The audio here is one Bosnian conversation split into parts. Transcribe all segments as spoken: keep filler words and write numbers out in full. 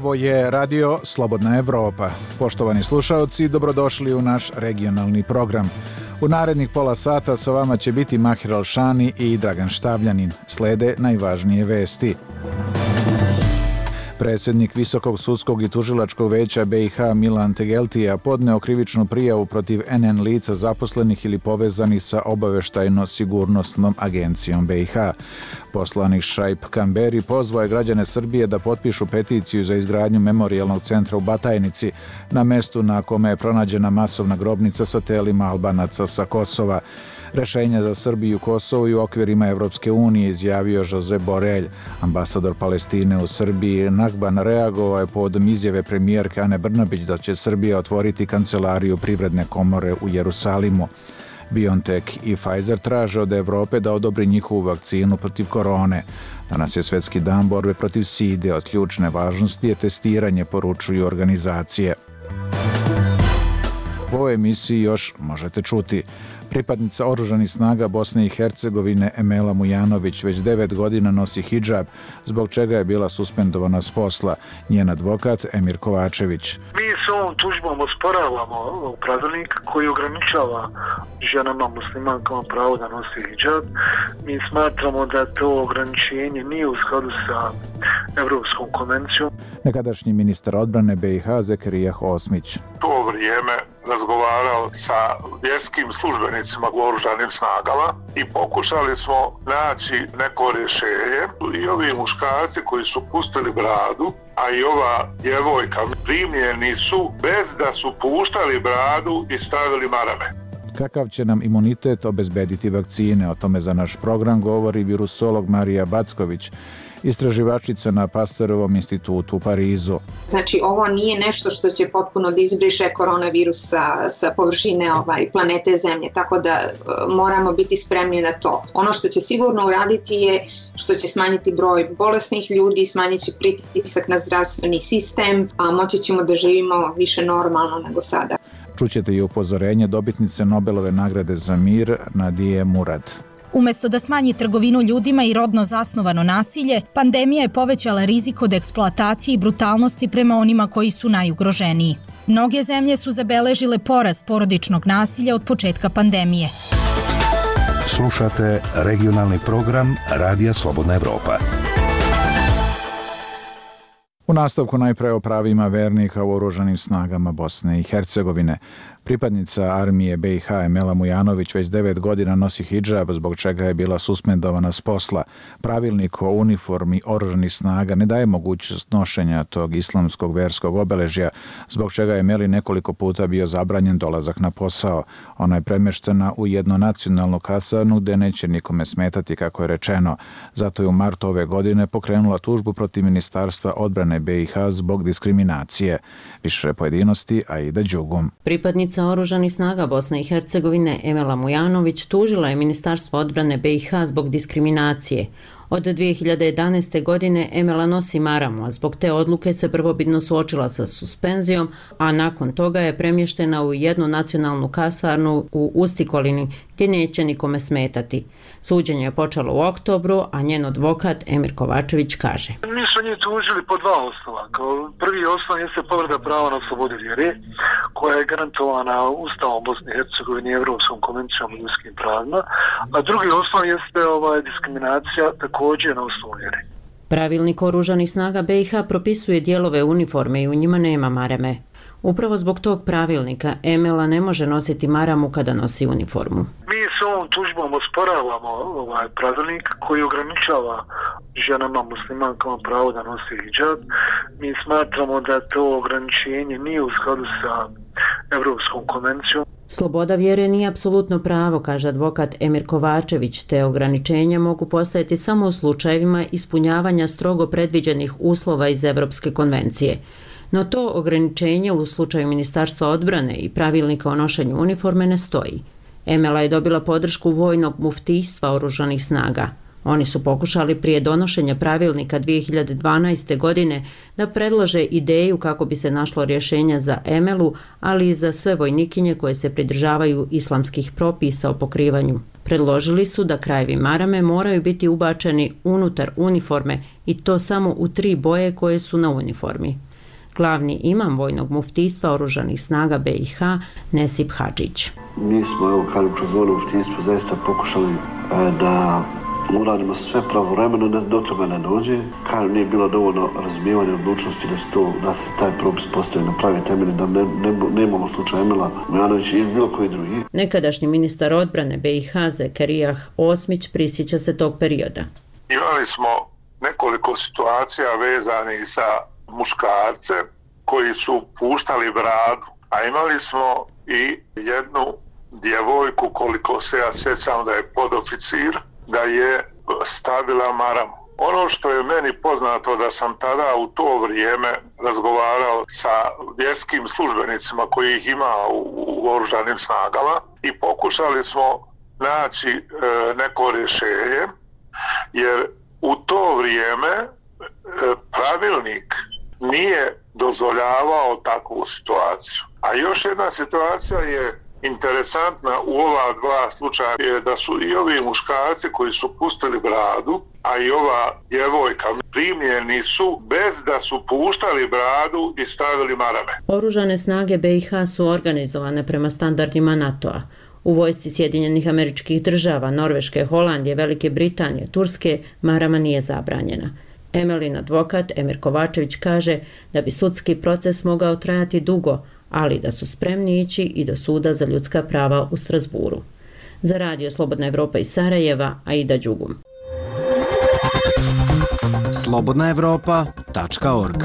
Ovo je radio Slobodna Evropa. Poštovani slušaoci, dobrodošli u naš regionalni program. U narednih pola sata sa vama će biti Mahir Alšani i Dragan Štavljanin. Slede najvažnije vesti. Predsjednik Visokog sudskog i tužilačkog veća B i H Milan Tegeltija podneo krivičnu prijavu protiv N N lica zaposlenih ili povezanih sa obaveštajno-sigurnosnom agencijom B i H. Poslanik Šaip Kamberi pozvao je građane Srbije da potpišu peticiju za izgradnju memorijalnog centra u Batajnici, na mestu na kome je pronađena masovna grobnica sa telima Albanaca sa Kosova. Rešenje za Srbiju i Kosovo i u okvirima Evropske unije, izjavio Josep Borelj. Ambasador Palestine u Srbiji Nakban reagovao je povodom izjave premijerke Ane Brnabić da će Srbija otvoriti kancelariju Privredne komore u Jerusalimu. BioNTech i Pfizer traže od Evrope da odobri njihovu vakcinu protiv korone. Danas je Svetski dan borbe protiv side, od ključne važnosti je testiranje, poručuju organizacije. U ovoj emisiji još možete čuti. Pripadnica oružanih snaga Bosne i Hercegovine Emela Mujanović već devet godina nosi hidžab, zbog čega je bila suspendovana s posla. Njen advokat Emir Kovačević. Mi s ovom tužbom osporavamo pravilnik koji ograničava ženama muslimankama pravo da nosi hidžab. Mi smatramo da to ograničenje nije u skladu sa Evropskom konvencijom. Nekadašnji ministar odbrane B i H Zekerijah Osmić. To vrijeme razgovarao sa vjerskim službenicima u oružanim snagama i pokušali smo naći neko rješenje. I ovi muškarci koji su pustili bradu, a i ova djevojka, primljeni su bez da su puštali bradu i stavili marame. Kakav će nam imunitet obezbediti vakcine? O tome za naš program govori virusolog Marija Backović, istraživačica na Pasterovom institutu u Parizu. Znači, ovo nije nešto što će potpuno da izbriše koronavirus sa, sa površine ovaj, planete Zemlje, tako da e, moramo biti spremni na to. Ono što će sigurno uraditi je što će smanjiti broj bolesnih ljudi, smanjit će pritisak na zdravstveni sistem, a moći ćemo da živimo više normalno nego sada. Čućete i upozorenje dobitnice Nobelove nagrade za mir Nadije Murad. Umjesto da smanji trgovinu ljudima i rodno zasnovano nasilje, pandemija je povećala rizik od eksploatacije i brutalnosti prema onima koji su najugroženiji. Mnoge zemlje su zabeležile porast porodičnog nasilja od početka pandemije. Slušate regionalni program Radija Slobodna Evropa. U nastavku najpre o pravima vernika u oružanim snagama Bosne i Hercegovine. Pripadnica armije B i H Emela Mujanović već devet godina nosi hidžab, zbog čega je bila suspendovana s posla. Pravilnik o uniformi oružanih snaga ne daje mogućnost nošenja tog islamskog verskog obeležja, zbog čega je Emeli nekoliko puta bio zabranjen dolazak na posao. Ona je premještena u jednu nacionalnu kasarnu gdje neće nikome smetati, kako je rečeno. Zato je u martu ove godine pokrenula tužbu protiv Ministarstva odbrane B i H zbog diskriminacije. Više pojedinosti Aida Đugum. Pripadnica oružanih snaga Bosne i Hercegovine Emela Mujanović tužila je Ministarstvo odbrane B i H zbog diskriminacije. Od dvije hiljade jedanaeste. godine Emela nosi maramu, a zbog te odluke se prvobitno suočila sa suspenzijom, a nakon toga je premještena u jednu nacionalnu kasarnu u Ustikolini, gdje neće nikome smetati. Suđenje je počelo u oktobru, a njen advokat Emir Kovačević kaže. Mi smo njih tužili po dva osnova. Kao prvi osnov jeste povreda prava na slobodu vjere, koja je garantovana Ustavom Bosne i Hercegovine i Evropskom konvencijom o ljudskim pravima, a drugi osnov jeste ovaj, diskriminacija također na osnovu vjere. Pravilnik oružanih snaga B i H propisuje dijelove uniforme i u njima nema marame. Upravo zbog tog pravilnika Emela ne može nositi maramu kada nosi uniformu. Mi s ovom tužbom osporavamo ovaj pravilnik koji ograničava ženama muslimankama pravo da nosi hidžab. Mi smatramo da to ograničenje nije u skladu sa Evropskom konvencijom. Sloboda vjere nije apsolutno pravo, kaže advokat Emir Kovačević, te ograničenja mogu postojati samo u slučajevima ispunjavanja strogo predviđenih uslova iz Evropske konvencije. No to ograničenje u slučaju Ministarstva odbrane i pravilnika o nošenju uniforme ne stoji. Emela je dobila podršku vojnog muftijstva oružanih snaga. Oni su pokušali prije donošenja pravilnika dvije hiljade dvanaeste. godine da predlože ideju kako bi se našlo rješenje za Emelu, ali i za sve vojnikinje koje se pridržavaju islamskih propisa o pokrivanju. Predložili su da krajevi marame moraju biti ubačeni unutar uniforme i to samo u tri boje koje su na uniformi. glavni imam vojnog muftijstva oružanih snaga B i H Nesip Hadžić. Mi smo, evo, kažem, kroz vojno muftijstvo zaista pokušali da uradimo sve pravovremeno, da do toga ne dođe. Kažem, nije bilo dovoljno razumijevanja odlučnosti da se, to, da se taj propis postavi na pravi temelj, da ne, ne, ne imamo slučaj Emila Mujanovića ili bilo koji drugi. Nekadašnji ministar odbrane B i H Zekarijah Osmić prisjeća se tog perioda. Imali smo nekoliko situacija vezanih za muškarce koji su puštali bradu, a imali smo i jednu djevojku, koliko se ja sjećam da je podoficir, da je stavila maramu. Ono što je meni poznato da sam tada u to vrijeme razgovarao sa vjerskim službenicima koji ih ima u, u oružanim snagama i pokušali smo naći e, neko rješenje, jer u to vrijeme e, pravilnik nije dozvoljavao takvu situaciju. A još jedna situacija je interesantna u ova dva slučaja je da su i ovi muškarci koji su pustili bradu, a i ova djevojka primljeni su bez da su puštali bradu i stavili marame. Oružane snage B i H su organizovane prema standardima NATO-a. U vojsci Sjedinjenih Američkih Država, Norveške, Holandije, Velike Britanije, Turske marama nije zabranjena. Emelin advokat Emir Kovačević kaže da bi sudski proces mogao trajati dugo, ali da su spremni ići i do suda za ljudska prava u Strasburu. Za Radio Slobodna Evropa iz Sarajeva, Aida Đugum. slobodna evropa tačka org.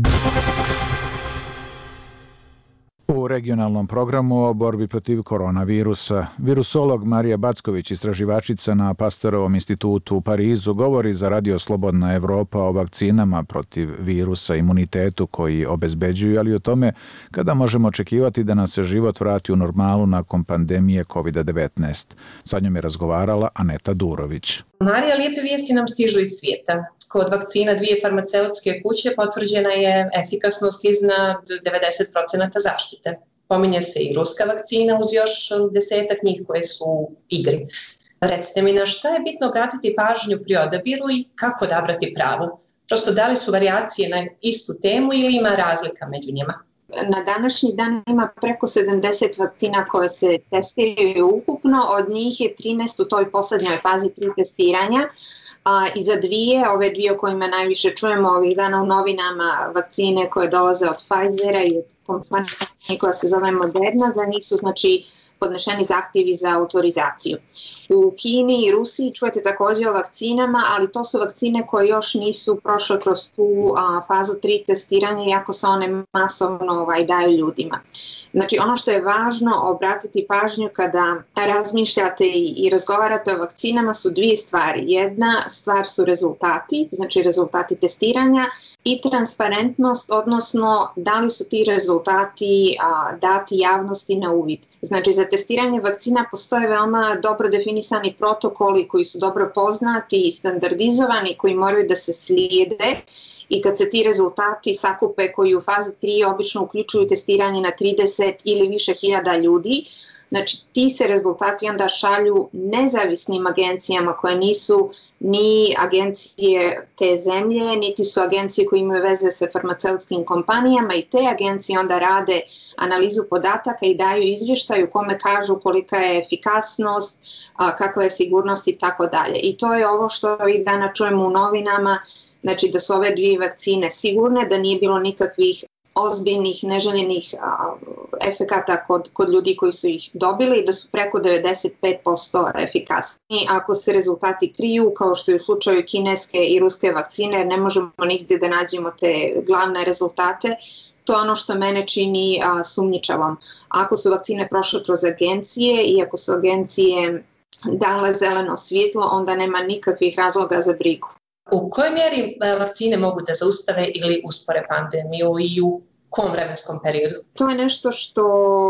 U regionalnom programu o borbi protiv koronavirusa, virusolog Marija Backović, istraživačica na Pasterovom institutu u Parizu, govori za Radio Slobodna Evropa o vakcinama protiv virusa, imunitetu koji obezbeđuju, ali o tome kada možemo očekivati da nam se život vrati u normalu nakon pandemije kovid devetnaest. Sa njom je razgovarala Aneta Durović. Marija, lijepe vijesti nam stižu iz svijeta. Kod vakcina dvije farmaceutske kuće potvrđena je efikasnost iznad devedeset procenata zaštite. Pominje se i ruska vakcina uz još desetak njih koje su u igri. Recite mi, na šta je bitno obratiti pažnju pri odabiru i kako odabrati pravu? Prosto, da li su varijacije na istu temu ili ima razlika među njima? Na današnji dan ima preko sedamdeset vakcina koje se testiraju ukupno, od njih je trinaest u toj poslednjoj fazi tri testiranja. A, i za dvije, ove dvije o kojima najviše čujemo ovih dana u novinama, vakcine koje dolaze od Pfizera i od kompanije koja se zove Moderna, za njih su znači podnešeni zahtjevi za autorizaciju. U Kini i Rusiji čujete također o vakcinama, ali to su vakcine koje još nisu prošle kroz tu a, fazu tri testiranja, iako se one masovno ovaj, daju ljudima. Znači, ono što je važno obratiti pažnju kada razmišljate i, i razgovarate o vakcinama su dvije stvari. Jedna stvar su rezultati, znači rezultati testiranja, i transparentnost, odnosno da li su ti rezultati a, dati javnosti na uvid. Znači, za testiranje vakcina postoje veoma dobro definisani protokoli koji su dobro poznati i standardizovani, koji moraju da se slijede, i kad se ti rezultati sakupe koji u fazi tri obično uključuju testiranje na trideset ili više hiljada ljudi, znači ti se rezultati onda šalju nezavisnim agencijama koje nisu ni agencije te zemlje, niti su agencije koje imaju veze sa farmaceutskim kompanijama, i te agencije onda rade analizu podataka i daju izvještaj u kome kažu kolika je efikasnost, kakva je sigurnost i tako dalje. I to je ovo što ovih dana čujemo u novinama, znači da su ove dvije vakcine sigurne, da nije bilo nikakvih ozbiljnih, neželjenih a, efekata kod, kod ljudi koji su ih dobili i da su preko devedeset pet posto efikasni. Ako se rezultati kriju, kao što je u slučaju kineske i ruske vakcine, ne možemo nigdje da nađemo te glavne rezultate, to je ono što mene čini a, sumnjičavom. Ako su vakcine prošle kroz agencije i ako su agencije dale zeleno svjetlo, onda nema nikakvih razloga za brigu. U kojoj mjeri vakcine mogu da zaustave ili uspore pandemiju i u kom vremenskom periodu? To je nešto što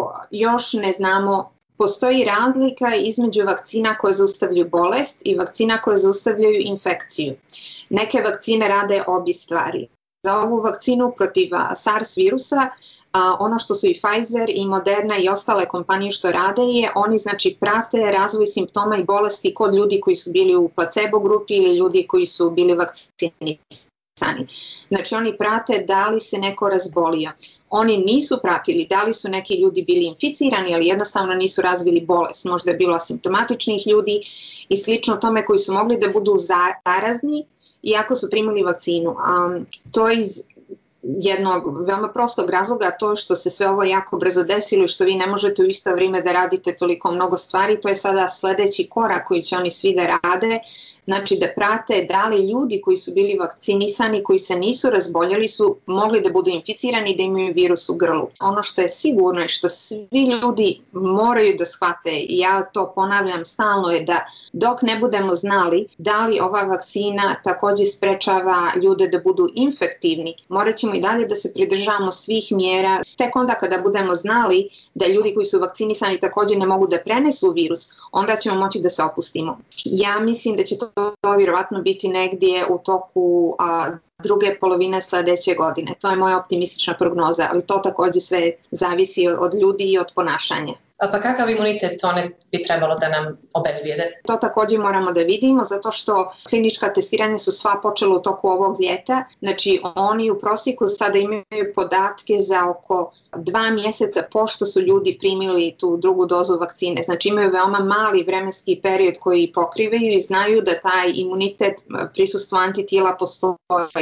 još ne znamo. Postoji razlika između vakcina koje zaustavljaju bolest i vakcina koje zaustavljaju infekciju. Neke vakcine rade obje stvari. Za ovu vakcinu protiv SARS virusa, a ono što su i Pfizer i Moderna i ostale kompanije što rade je, oni znači prate razvoj simptoma i bolesti kod ljudi koji su bili u placebo grupi ili ljudi koji su bili vakcinisani. Znači oni prate da li se neko razbolio. Oni nisu pratili da li su neki ljudi bili inficirani, ali jednostavno nisu razvili bolest. Možda je bilo asimptomatičnih ljudi i slično tome koji su mogli da budu zarazni iako su primili vakcinu. Um, to je iz jednog veoma prostog razloga, to što se sve ovo jako brzo desilo i što vi ne možete u isto vrijeme da radite toliko mnogo stvari, to je sada sledeći korak koji će oni svi da rade, znači da prate da li ljudi koji su bili vakcinisani, koji se nisu razboljeli, su mogli da budu inficirani i da imaju virus u grlu. Ono što je sigurno i što svi ljudi moraju da shvate, i ja to ponavljam stalno, je da dok ne budemo znali da li ova vakcina takođe sprečava ljude da budu infektivni, morat ćemo i dalje da se pridržavamo svih mjera. Tek onda kada budemo znali da ljudi koji su vakcinisani takođe ne mogu da prenesu virus, onda ćemo moći da se opustimo. Ja mislim da će to to vjerovatno biti negdje u toku a, druge polovine sledeće godine. To je moja optimistična prognoza, ali to također sve zavisi od ljudi i od ponašanja. Pa kakav imunitet one bi trebalo da nam obezbijede? To također moramo da vidimo, zato što klinička testiranja su sva počela u toku ovog ljeta. Znači oni u prosjeku sada imaju podatke za oko dva mjeseca pošto su ljudi primili tu drugu dozu vakcine. Znači imaju veoma mali vremenski period koji pokrivaju i znaju da taj imunitet, prisustvo antitijela postoji.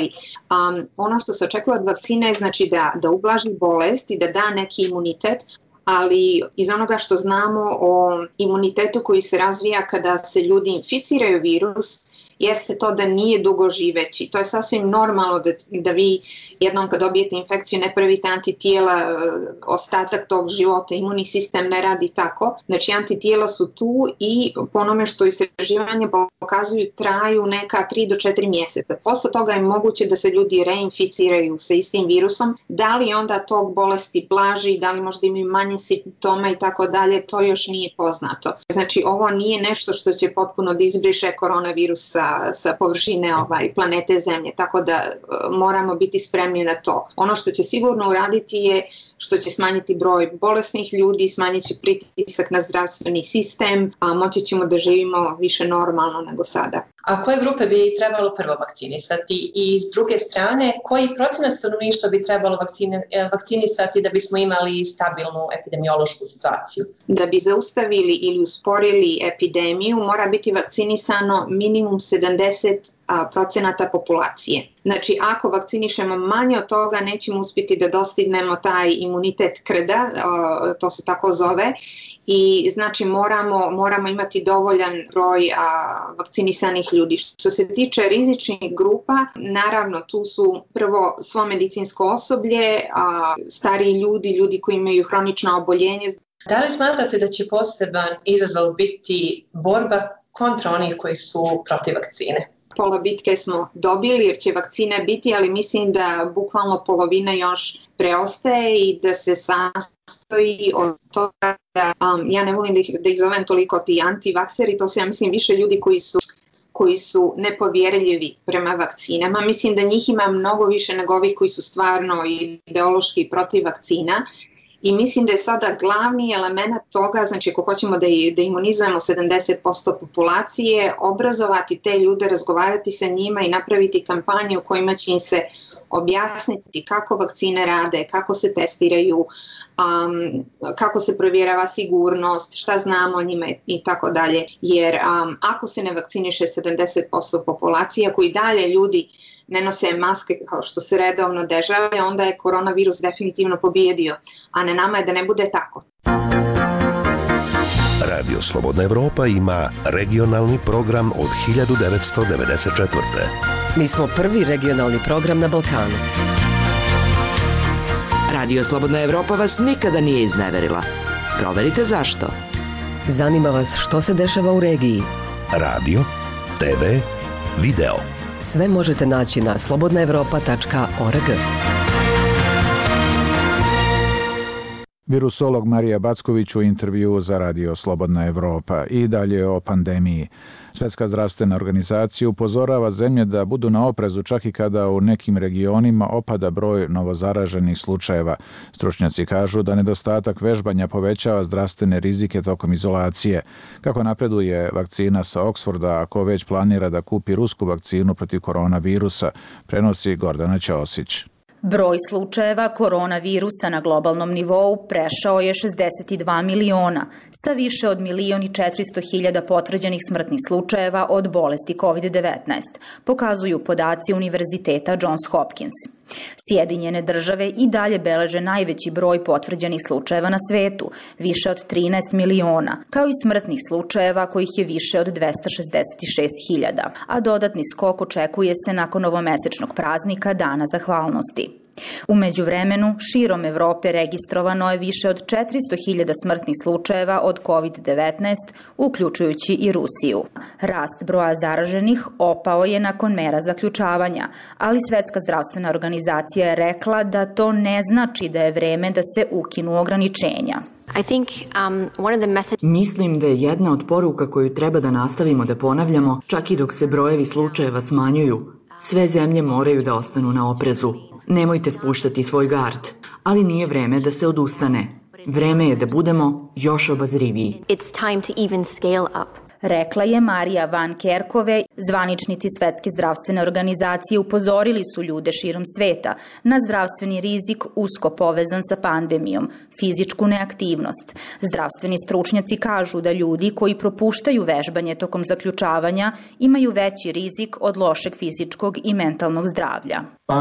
Um, ono što se očekuje od vakcine je znači da, da ublaži bolest i da da neki imunitet, ali iz onoga što znamo o imunitetu koji se razvija kada se ljudi inficiraju virus, jeste to da nije dugo živeći. To je sasvim normalno da, da vi jednom kad dobijete infekciju ne pravite antitijela ostatak tog života, imunni sistem ne radi tako. Znači antitijela su tu i po onome što istraživanje pokazuju traju neka tri do četiri mjeseca. Posle toga je moguće da se ljudi reinficiraju sa istim virusom. Da li onda tog bolesti blaži, da li možda imaju manje simptoma i tako dalje, to još nije poznato. Znači ovo nije nešto što će potpuno da izbriše koronavirus sa sa površine ovaj, planete Zemlje, tako da uh, moramo biti spremni na to. Ono što će sigurno uraditi je što će smanjiti broj bolesnih ljudi, smanjit će pritisak na zdravstveni sistem, a moći ćemo da živimo više normalno nego sada. A koje grupe bi trebalo prvo vakcinisati i s druge strane, koji procenat stanovništva bi trebalo vakcine, vakcinisati da bismo imali stabilnu epidemiološku situaciju? Da bi zaustavili ili usporili epidemiju mora biti vakcinisano minimum sedamdeset procenata populacije. Znači, ako vakcinišemo manje od toga, nećemo uspjeti da dostignemo taj imunitet krda, to se tako zove, i znači moramo, moramo imati dovoljan broj a, vakcinisanih ljudi. Što se tiče rizičnih grupa, naravno tu su prvo svo medicinsko osoblje, a, stariji ljudi, ljudi koji imaju hronična oboljenja. Da li smatrate da će poseban izazov biti borba kontra onih koji su protiv vakcine? Pola bitke smo dobili jer će vakcine biti, ali mislim da bukvalno polovina još preostaje i da se sastoji od toga da, um, ja ne volim da ih, da ih zovem toliko ti antivakseri, to su ja mislim više ljudi koji su koji su nepovjerljivi prema vakcinama. Mislim da njih ima mnogo više nego ovih koji su stvarno ideološki protiv vakcina. I mislim da je sada glavni element toga, znači ako hoćemo da, da imunizujemo sedamdeset posto populacije, obrazovati te ljude, razgovarati sa njima i napraviti kampanje u kojima će im se objasniti kako vakcine rade, kako se testiraju, um, kako se provjerava sigurnost, šta znamo o njima i tako dalje. Jer um, ako se ne vakciniše sedamdeset posto populacije, ako i dalje ljudi ne nose maske kao što se redovno dešava, onda je koronavirus definitivno pobjedio, a na nama je da ne bude tako. Radio Slobodna Evropa ima regionalni program od hiljadu devetsto devedeset četvrte. Mi smo prvi regionalni program na Balkanu. Radio Slobodna Evropa vas nikada nije izneverila. Proverite zašto. Zanima vas što se dešava u regiji. Radio, te ve, video. Sve možete naći na slobodna evropa tačka org. Virusolog Marija Backović u intervjuu za Radio Slobodna Evropa. I dalje o pandemiji. Svetska zdravstvena organizacija upozorava zemlje da budu na oprezu čak i kada u nekim regionima opada broj novozaraženih slučajeva. Stručnjaci kažu da nedostatak vežbanja povećava zdravstvene rizike tokom izolacije. Kako napreduje vakcina sa Oksforda, ako već planira da kupi rusku vakcinu protiv koronavirusa, prenosi Gordana Ćosić. Broj slučajeva koronavirusa na globalnom nivou prešao je šezdeset dva miliona, sa više od milion i četiristo hiljada potvrđenih smrtnih slučajeva od bolesti kovid devetnaest, pokazuju podaci Univerziteta Johns Hopkins. Sjedinjene države i dalje beleže najveći broj potvrđenih slučajeva na svetu, više od trinaest miliona, kao i smrtnih slučajeva kojih je više od dvesta šezdeset šest hiljada, a dodatni skok očekuje se nakon novomesečnog praznika Dana zahvalnosti. U međuvremenu, širom Evrope registrovano je više od četiristo hiljada smrtnih slučajeva od kovid devetnaest, uključujući i Rusiju. Rast broja zaraženih opao je nakon mera zaključavanja, ali Svetska zdravstvena organizacija je rekla da to ne znači da je vreme da se ukinu ograničenja. I think, um, one of the message... Mislim da je jedna od poruka koju treba da nastavimo da ponavljamo, čak i dok se brojevi slučajeva smanjuju. Sve zemlje moraju da ostanu na oprezu. Nemojte spuštati svoj gard, ali nije vreme da se odustane. Vreme je da budemo još obazriviji. It's time to even scale up. Rekla je Marija Van Kerkove. Zvaničnici Svetske zdravstvene organizacije upozorili su ljude širom sveta na zdravstveni rizik usko povezan sa pandemijom, fizičku neaktivnost. Zdravstveni stručnjaci kažu da ljudi koji propuštaju vežbanje tokom zaključavanja imaju veći rizik od lošeg fizičkog i mentalnog zdravlja.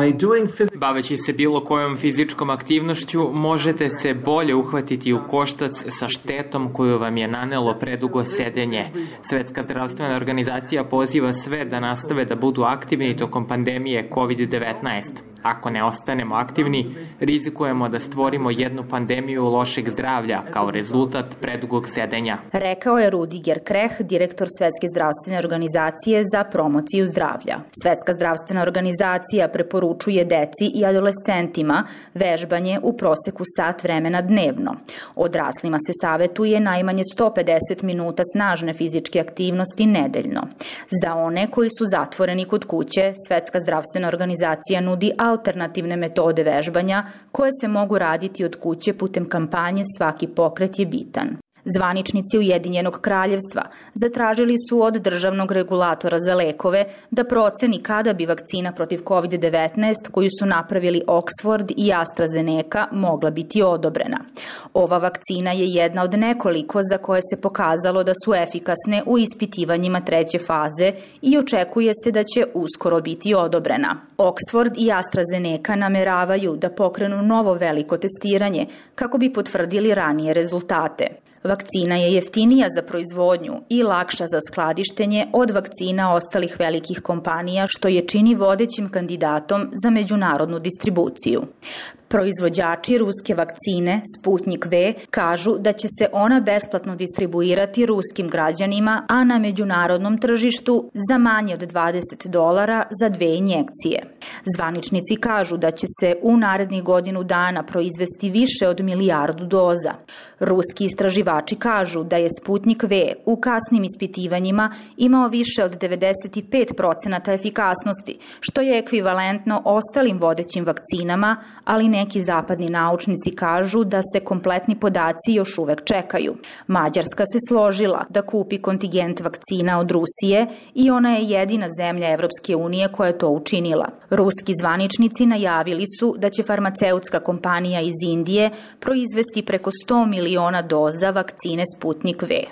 Baveći se bilo kojom fizičkom aktivnošću, možete se bolje uhvatiti u koštac sa štetom koju vam je nanelo predugo sedenje. Svetska zdravstvena organizacija poziva sve da nastave da budu aktivni tokom pandemije kovid devetnaest. Ako ne ostanemo aktivni, rizikujemo da stvorimo jednu pandemiju lošeg zdravlja kao rezultat predugog sedenja. Rekao je Rudiger Kreh, direktor Svetske zdravstvene organizacije za promociju zdravlja. Svetska zdravstvena organizacija preporučuje deci i adolescentima vežbanje u proseku sat vremena dnevno. Odraslima se savetuje najmanje sto pedeset minuta snažne fizičke aktivnosti nedeljno. Za one koji su zatvoreni kod kuće, Svetska zdravstvena organizacija nudi alternativne metode vežbanja koje se mogu raditi od kuće putem kampanje Svaki pokret je bitan. Zvaničnici Ujedinjenog kraljevstva zatražili su od državnog regulatora za lekove da proceni kada bi vakcina protiv kovid devetnaest koju su napravili Oxford i AstraZeneca mogla biti odobrena. Ova vakcina je jedna od nekoliko za koje se pokazalo da su efikasne u ispitivanjima treće faze i očekuje se da će uskoro biti odobrena. Oxford i AstraZeneca nameravaju da pokrenu novo veliko testiranje kako bi potvrdili ranije rezultate. Vakcina je jeftinija za proizvodnju i lakša za skladištenje od vakcina ostalih velikih kompanija, što je čini vodećim kandidatom za međunarodnu distribuciju. Proizvođači ruske vakcine Sputnik V kažu da će se ona besplatno distribuirati ruskim građanima, a na međunarodnom tržištu za manje od dvadeset dolara za dve injekcije. Zvaničnici kažu da će se u narednih godinu dana proizvesti više od milijardu doza. Ruski istraživači kažu da je Sputnik V u kasnim ispitivanjima imao više od devedeset pet procenata efikasnosti, što je ekvivalentno ostalim vodećim vakcinama, ali ne Neki zapadni naučnici kažu da se kompletni podaci još uvek čekaju. Mađarska se složila da kupi kontingent vakcina od Rusije i ona je jedina zemlja Evropske unije koja je to učinila. Ruski zvaničnici najavili su da će farmaceutska kompanija iz Indije proizvesti preko sto miliona doza vakcine Sputnik V.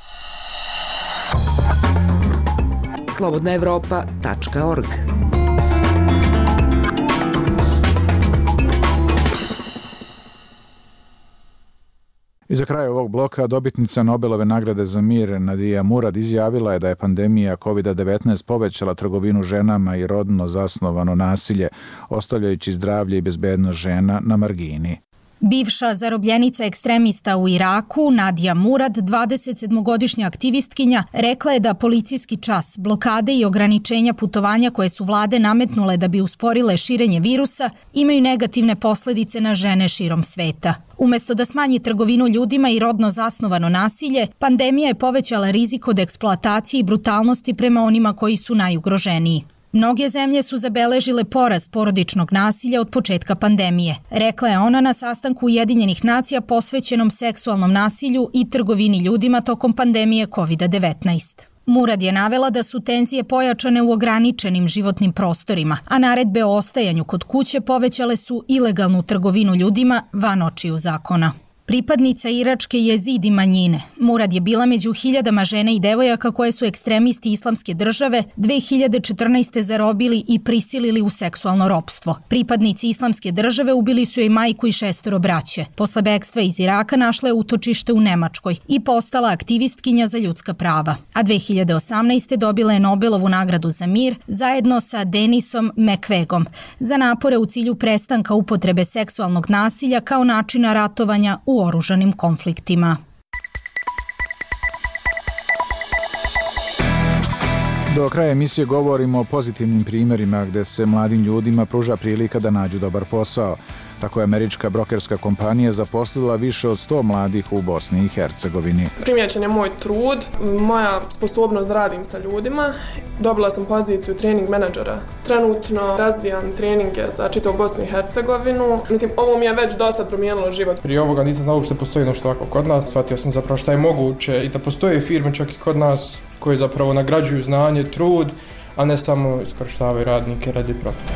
slobodna evropa tačka org. I za kraj ovog bloka dobitnica Nobelove nagrade za mir Nadija Murad izjavila je da je pandemija kovid devetnaest povećala trgovinu ženama i rodno zasnovano nasilje, ostavljajući zdravlje i bezbednost žena na margini. Bivša zarobljenica ekstremista u Iraku, Nadija Murad, dvadesetsedmogodišnja aktivistkinja, rekla je da policijski čas, blokade i ograničenja putovanja koje su vlade nametnule da bi usporile širenje virusa imaju negativne posledice na žene širom sveta. Umesto da smanji trgovinu ljudima i rodno zasnovano nasilje, pandemija je povećala rizik od eksploatacije i brutalnosti prema onima koji su najugroženiji. Mnoge zemlje su zabeležile porast porodičnog nasilja od početka pandemije, rekla je ona na sastanku Ujedinjenih nacija posvećenom seksualnom nasilju i trgovini ljudima tokom pandemije kovid devetnaest. Murad je navela da su tenzije pojačane u ograničenim životnim prostorima, a naredbe o ostajanju kod kuće povećale su ilegalnu trgovinu ljudima van očiju zakona. Pripadnica iračke jezidi manjine, Murad je bila među hiljadama žena i devojaka koje su ekstremisti Islamske države dve hiljade četrnaeste. zarobili i prisilili u seksualno ropstvo. Pripadnici Islamske države ubili su joj majku i šestoro braće. Posle bekstva iz Iraka našla je utočište u Nemačkoj i postala aktivistkinja za ljudska prava. A dve hiljade osamnaeste. dobila je Nobelovu nagradu za mir zajedno sa Denisom Mekvegom za napore u cilju prestanka upotrebe seksualnog nasilja kao načina ratovanja u oružanim konfliktima. Do kraja emisije govorimo o pozitivnim primjerima gde se mladim ljudima pruža prilika da nađu dobar posao. Tako je američka brokerska kompanija zaposlila više od sto mladih u Bosni i Hercegovini. Primijećen je moj trud, moja sposobnost da radim sa ljudima. Dobila sam poziciju trening menadžera. Trenutno razvijam treninge za čitavu Bosnu i Hercegovinu. Mislim, ovo mi je već dosta promijenilo život. Prije ovoga nisam znao uopšte postoji nešto ovako kod nas. Shvatio sam zapravo šta je moguće i da postoje firme čak i kod nas koje zapravo nagrađuju znanje, trud, a ne samo iskorištavaju radnike radi profita.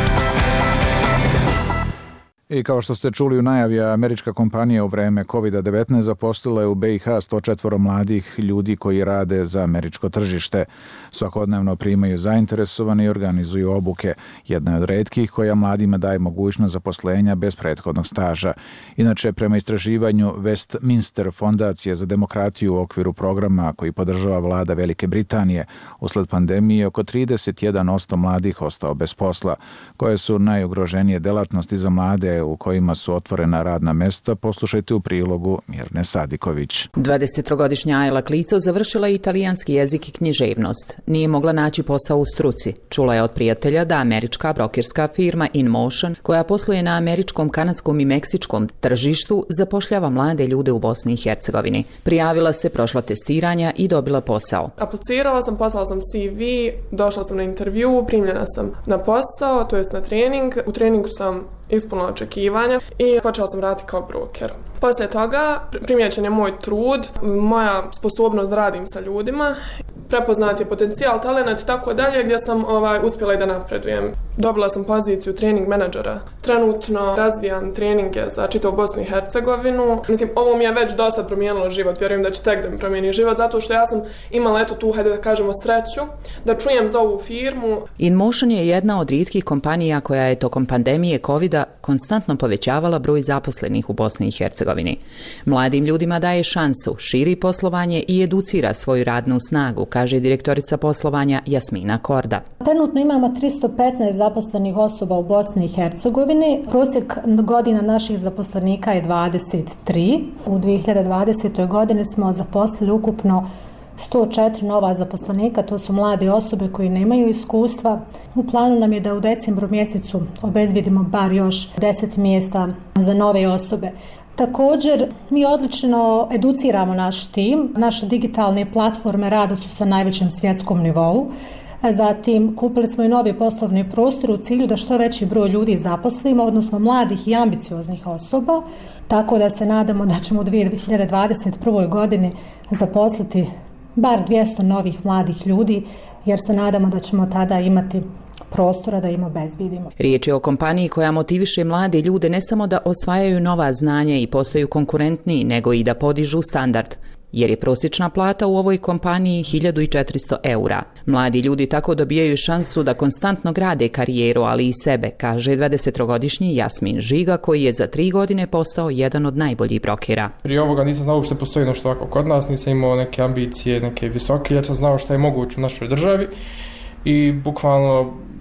I kao što ste čuli u najavi, američka kompanija u vreme kovid devetnaest zaposlila je u B i H sto četvoro mladih ljudi koji rade za američko tržište. Svakodnevno primaju zainteresovane i organizuju obuke. Jedna je od retkih koja mladima daje mogućnost zaposlenja bez prethodnog staža. Inače, prema istraživanju Westminster fondacije za demokratiju u okviru programa koji podržava vlada Velike Britanije, usled pandemije oko trideset jedan posto mladih ostao bez posla. Koje su najugroženije delatnosti za mlade u kojima su otvorena radna mesta, poslušajte u prilogu Mirne Sadiković. dvadesettrogodišnja Ajla Klico završila je italijanski jezik i književnost. Nije mogla naći posao u struci. Čula je od prijatelja da američka brokerska firma InMotion, koja posluje na američkom, kanadskom i meksičkom tržištu, zapošljava mlade ljude u Bosni i Hercegovini. Prijavila se, prošla testiranja i dobila posao. Aplicirala sam, poslala sam C V, došla sam na intervju, primljena sam na posao, to jest na trening. U treningu sam ispunila očekivanja i počela sam raditi kao broker. Poslije toga primijećen je moj trud, moja sposobnost da radim sa ljudima, prepoznat je potencijal, talent i tako dalje, gdje sam ovaj, uspjela i da napredujem. Dobila sam poziciju trening menadžera. Trenutno razvijam treninge za čitavu Bosnu i Hercegovinu. Mislim, ovo mi je već dosta promijenilo život, vjerujem da će tek da mi promijeni život, zato što ja sam imala eto tu, hajde da kažemo, sreću, da čujem za ovu firmu. InMotion je jedna od rijetkih kompanija koja je tokom pandemije kovida konstantno povećavala broj zaposlenih u Bosni i Hercegovini. Mladim ljudima daje šansu, širi poslovanje i educira svoju radnu snagu, kaže direktorica poslovanja Jasmina Korda. Trenutno imamo tristo petnaest zaposlenih osoba u Bosni i Hercegovini. Prosjek godina naših zaposlenika je dvadeset tri. U dvije hiljade dvadesete. godini smo zaposlili ukupno sto četiri nova zaposlenika, to su mlade osobe koji nemaju iskustva. U planu nam je da u decembru mjesecu obezbedimo bar još deset mjesta za nove osobe. Također, mi odlično educiramo naš tim. Naše digitalne platforme rada su sa najvećem svjetskom nivou. Zatim, kupili smo i novi poslovni prostor u cilju da što veći broj ljudi zaposlimo, odnosno mladih i ambicioznih osoba, tako da se nadamo da ćemo u dvije hiljade dvadeset prve. godini zaposliti bar dvjesto novih mladih ljudi, jer se nadamo da ćemo tada imati prostora da im obezbedimo. Riječ je o kompaniji koja motiviše mlade ljude ne samo da osvajaju nova znanja i postaju konkurentniji, nego i da podižu standard, jer je prosječna plata u ovoj kompaniji hiljadu četiristo eura. Mladi ljudi tako dobijaju šansu da konstantno grade karijeru, ali i sebe, kaže dvadesettrogodišnji Jasmin Žiga, koji je za tri godine postao jedan od najboljih brokera. Prije ovoga nisam znao uopšte postoji nešto ovako kod nas, nisam imao neke ambicije, neke visoke, jer sam znao šta je moguće u našoj državi i bukvalno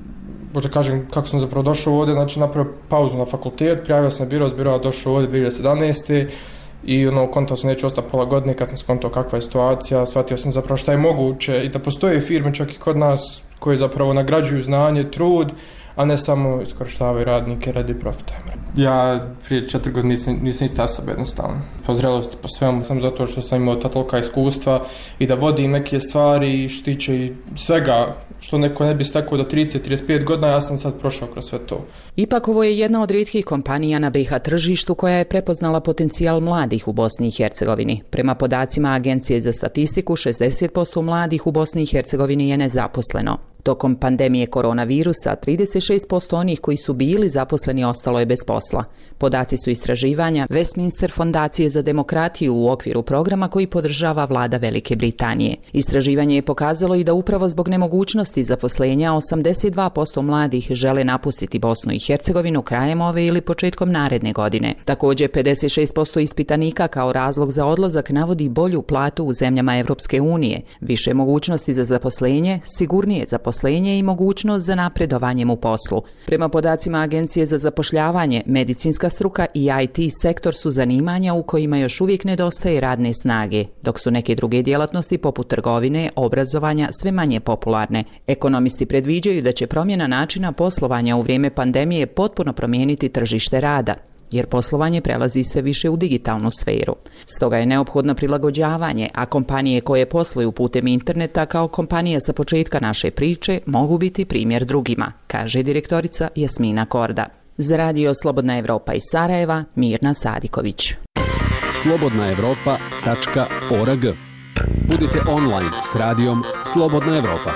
možda kažem kako sam zapravo došao ovdje, znači napravio pauzu na fakultet, prijavio sam na biro, s biroa došao ovdje dvije hiljade sedamnaeste. I ono, kontao sam neću ostati pola godine, kad sam skontao kakva je situacija, shvatio sam zapravo šta je moguće i da postoje firme čak i kod nas koje zapravo nagrađuju znanje, trud, a ne samo iskorištavaju radnike radi profita. Ja prije četiri godine nisam, nisam ista osoba jednostavno. Po zrelosti, po svemu, sam zato što sam imao ta tolika iskustva i da vodim neke stvari i što tiče i svega što neko ne bi stekao do trideset do trideset pet godina, ja sam sad prošao kroz sve to. Ipak ovo je jedna od rijetkih kompanija na B i H tržištu koja je prepoznala potencijal mladih u Bosni i Hercegovini. Prema podacima Agencije za statistiku, šezdeset posto mladih u Bosni i Hercegovini je nezaposleno. Tokom pandemije koronavirusa, trideset šest posto onih koji su bili zaposleni ostalo je bez posla. Podaci su istraživanja Westminster fondacije za demokratiju u okviru programa koji podržava vlada Velike Britanije. Istraživanje je pokazalo i da upravo zbog nemogućnosti zaposlenja osamdeset dva posto mladih žele napustiti Bosnu i Hercegovinu krajem ove ili početkom naredne godine. Također, pedeset šest posto ispitanika kao razlog za odlazak navodi bolju platu u zemljama Evropske unije, više mogućnosti za zaposlenje, sigurnije zaposlenje zaposlenje i mogućnost za napredovanjem u poslu. Prema podacima Agencije za zapošljavanje, medicinska struka i I T sektor su zanimanja u kojima još uvijek nedostaje radne snage, dok su neke druge djelatnosti poput trgovine, obrazovanja sve manje popularne. Ekonomisti predviđaju da će promjena načina poslovanja u vrijeme pandemije potpuno promijeniti tržište rada, jer poslovanje prelazi sve više u digitalnu sferu. Stoga je neophodno prilagođavanje, a kompanije koje posluju putem interneta kao kompanija sa početka naše priče mogu biti primjer drugima, kaže direktorica Jasmina Korda. Za radio Slobodna Evropa iz Sarajeva, Mirna Sadiković. slobodna evropa tačka org. Budite online s radijom Slobodna Evropa.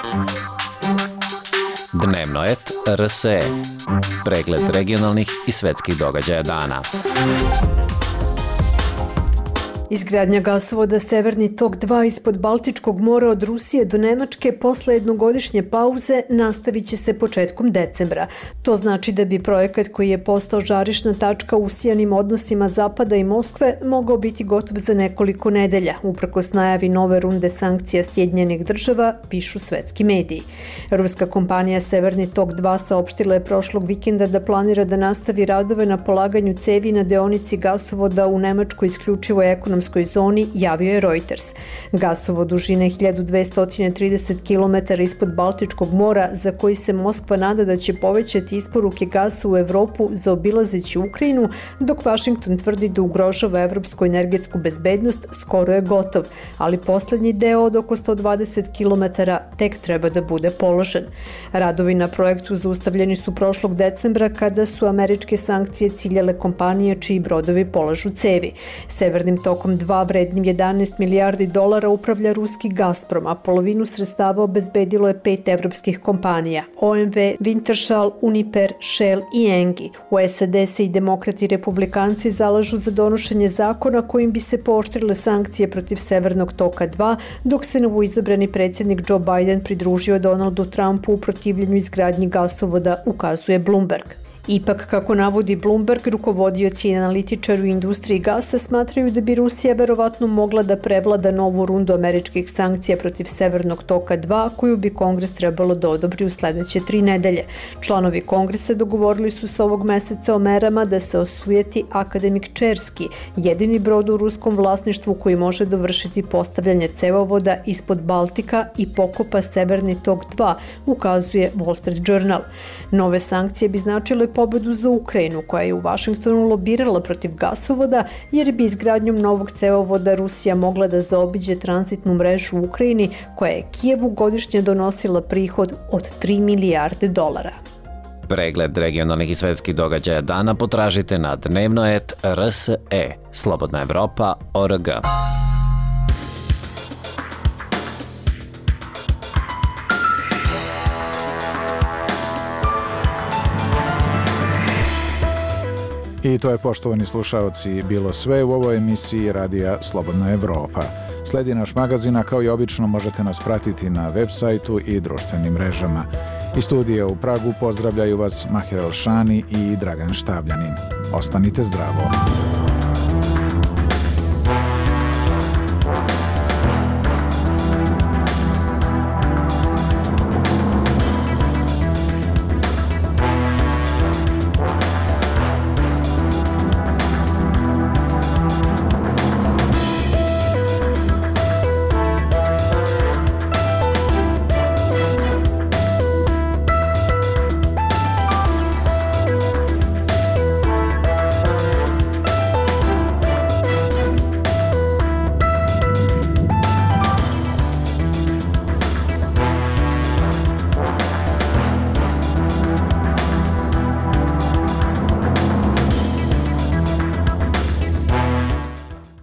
Dnevnoet R S E. Pregled regionalnih i svetskih događaja dana. Izgradnja gasovoda Severni tok dva ispod Baltičkog mora od Rusije do Nemačke posle jednogodišnje pauze nastavit će se početkom decembra. To znači da bi projekat koji je postao žarišna tačka u usijanim odnosima Zapada i Moskve mogao biti gotov za nekoliko nedelja, uprkos najavi nove runde sankcija Sjedinjenih država, pišu svetski mediji. Ruska kompanija Severni tok dva saopštila je prošlog vikenda da planira da nastavi radove na polaganju cevi na deonici gasovoda u Nemačkoj isključivoj ekonomskoj zoni, javio je Reuters. Gasovod dužine hiljadu dvesta trideset kilometara ispod Baltičkog mora, za koji se Moskva nada da će povećati isporuke gasa u Evropu zaobilazeći Ukrajinu, dok Vašington tvrdi da ugrožava evropsku energetsku bezbednost, skoro je gotov, ali posljednji deo od oko sto dvadeset kilometara tek treba da bude položen. Radovi na projektu zaustavljeni su prošlog decembra kada su američke sankcije ciljale kompanije čiji brodovi polažu cevi. Severnim tokom dva vrednim jedanaest milijardi dolara upravlja ruski Gazprom, a polovinu sredstava obezbedilo je pet evropskih kompanija: O M V, Wintershall, Uniper, Shell i Engie. U S A D se i demokrati i republikanci zalažu za donošenje zakona kojim bi se pooštrile sankcije protiv Severnog toka dva, dok se novoizabrani predsjednik Joe Biden pridružio Donaldu Trumpu u protivljenju izgradnji gasovoda, ukazuje Bloomberg. Ipak, kako navodi Bloomberg, rukovodioci i analitičari u industriji gasa smatraju da bi Rusija verovatno mogla da prevlada novu rundu američkih sankcija protiv Severnog toka dva, koju bi Kongres trebalo da odobri u sledeće tri nedelje. Članovi Kongresa dogovorili su se ovog meseca o merama da se osujeti Akademik Čerski, jedini brod u ruskom vlasništvu koji može dovršiti postavljanje cevovoda ispod Baltika i pokopa Severni tok dva, ukazuje Wall Street Journal. Nove sankcije bi značile pobedu za Ukrajinu, koja je u Vašingtonu lobirala protiv gasovoda, jer bi izgradnjom novog cevovoda Rusija mogla da zaobiđe tranzitnu mrežu u Ukrajini, koja je Kijevu godišnje donosila prihod od tri milijarde dolara. Pregled regionalnih i svetskih događaja dana potražite na dnevnoet R S E. Slobodna Evropa tačka org. I to je, poštovani slušaoci, bilo sve u ovoj emisiji Radija Slobodna Evropa. Sledi naš magazin, a kao i obično možete nas pratiti na web sajtu i društvenim mrežama. Iz studija u Pragu pozdravljaju vas Mahir Elšani i Dragan Štavljanin. Ostanite zdravo.